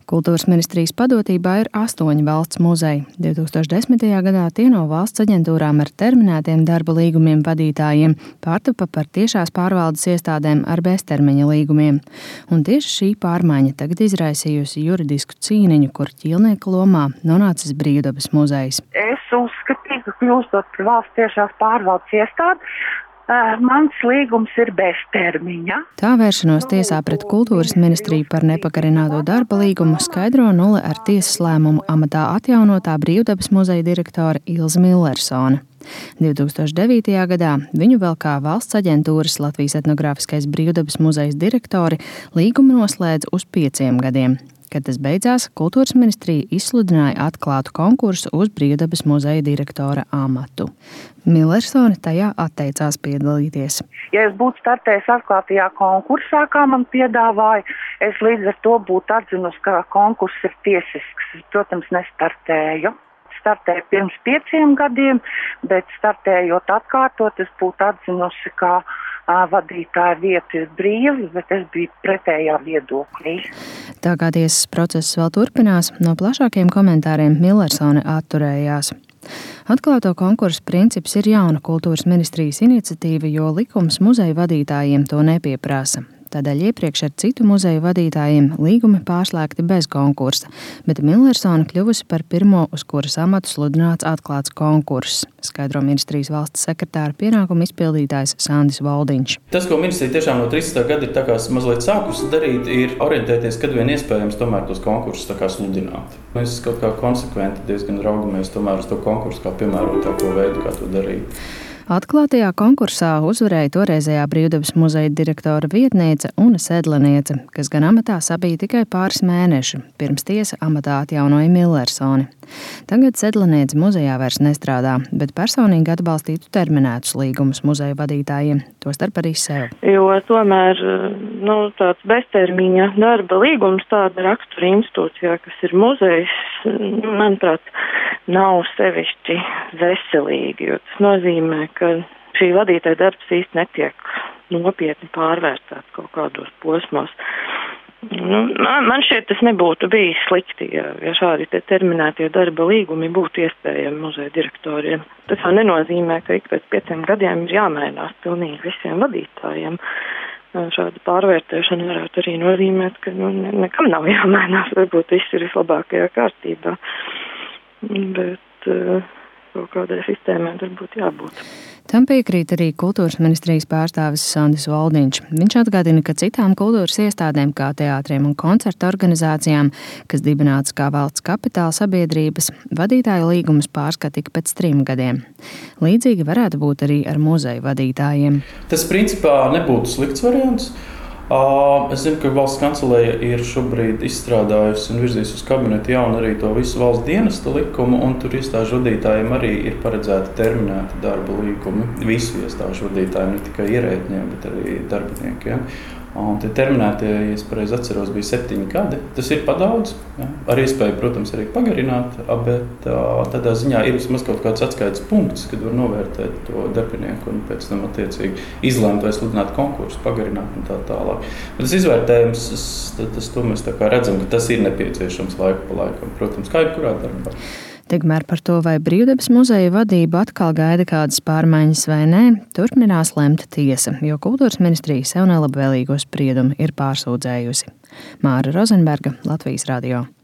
Kultūras ministrijas padotībā ir 8 valsts muzeji. 2010. gadā tie no valsts aģentūrām ar terminētiem darba līgumiem vadītājiem pārtapa par tiešās pārvaldes iestādēm ar beztermiņa līgumiem. Un tieši šī pārmaiņa tagad izraisījusi juridisku cīniņu, kur ķīlnieka lomā nonācis Brīvdabas muzejs. Es uzskatīju, ka kļūstot par valsts tiešās pārvaldes iestādi, mans līgums ir beztermiņa. Tā vēršanos tiesā pret Kultūras ministriju par nepagarināto darba līgumu skaidro nulle ar tiesas lēmumu amatā atjaunotā Brīvdabas muzeja direktore Ilze Millersone. 2009. gadā viņu vēl kā valsts aģentūras Latvijas etnogrāfiskais Brīvdabas muzejs direktori līgumu noslēdz uz 5 gadiem. Kad tas beidzās, Kultūras ministrija izsludināja atklātu konkursu uz Brīvdabas muzeja direktora amatu. Millersone tajā atteicās piedalīties. Ja es būtu startējis atklātajā konkursā, kā man piedāvāja, es līdz ar to būtu atzinusi, ka konkurss ir tiesisks. Es, protams, nestartēju. Startēju pirms 5 gadiem, bet startējot atkārtot, es būtu atzinusi, ka vadītāja vieta ir brīva, bet es biju pretējā viedoklī. Tā kā tiesas process vēl turpinās, no plašākiem komentāriem Millersone atturējās. Atklāto konkursu princips ir jauna Kultūras ministrijas iniciatīva, jo likums muzeja vadītājiem to nepieprasa. Tādēļ iepriekš ar citu muzeju vadītājiem līgumi pārslēgti bez konkursa, bet Millersone kļuvusi par pirmo, uz kuras amatu sludināts atklāts konkurss, skaidro ministrijas valsts sekretāra pienākumu izpildītājs Sandis Voldiņš. Tas, ko ministrija tiešām no 30. gada ir tā kā mazliet sākusi darīt, ir orientēties, kad vien iespējams tomēr tos konkursus tā kā sludināt. Mēs kaut kā konsekventi diezgan raugamies tomēr uz to konkursu kā piemērotāko veidu, kā to darīt. Atklātajā konkursā uzvarēja toreizējā Brīvdabas muzeja direktora vietniece Une Sedlaniece, kas gan amatā sabija tikai pāris mēneši, pirms tiesa amatā atjaunoja Millersoni. Tagad Sedlaniece muzejā vairs nestrādā, bet personīgi atbalstītu terminētus līgumus muzeja vadītājiem, tostarp arī sev. Jo tomēr tāds beztermiņa darba līgums tāda rakstura institūcijā, kas ir muzejs, manuprāt, nav sevišķi veselīgi, jo tas nozīmē, ka šī vadītāja darbs īsti netiek nopietni pārvērtēts kaut kādos posmos. Man šķiet, tas nebūtu bijis slikti, ja šādi terminētie darba līgumi būtu iespējami muzeja direktoriem. Tas jau nenozīmē, ka ik pēc 5 gadiem ir jāmainās pilnīgi visiem vadītājiem. Šāda pārvērtēšana varētu arī nozīmēt, ka nekam nav jāmainās, varbūt viss ir vislabākajā kārtībā. Bet kaut kādai sistēmai tur būtu jābūt. Tam piekrīt arī Kultūras ministrijas pārstāvis Sandis Voldiņš. Viņš atgādina, ka citām kultūras iestādēm, kā teātriem un koncertu organizācijām, kas dibinātas kā valsts kapitāla sabiedrības, vadītāju līgumus pārskata ik pēc 3 gadiem. Līdzīgi varētu būt arī ar muzeju vadītājiem. Tas principā nebūtu slikts variants. Es zinu, ka valsts kancelēja ir šobrīd izstrādājusi un virzījusi uz kabinetu jaunu arī to visu valsts dienesta likumu, un tur iestāžu vadītājiem arī ir paredzēti terminēti darba līgumi. Visu iestāžu vadītājiem, ne tikai ierēdņiem, bet arī darbiniekiem. Un tie terminētie, ja es pareizi atceros, bija 7 gadi. Tas ir padaudz, ja? Ar iespēju, protams, arī pagarināt, bet tādā ziņā ir vismaz kaut kāds atskaites punkts, kad var novērtēt to darbinieku un pēc tam attiecīgi izlemt vai sludināt konkursu, pagarināt un tā tālāk. Bet tas izvērtējums, to mēs tā kā redzam, ka tas ir nepieciešams laiku pa laikam, protams, kā jebkurā darbā. Tikmēr par to, vai Brīvdabas muzeja vadība atkal gaida kādas pārmaiņas vai nē, turpinās lemt tiesa, jo Kultūras ministrija sev nelabvēlīgo spriedumu ir pārsūdzējusi. Māra Rozenberga, Latvijas radio.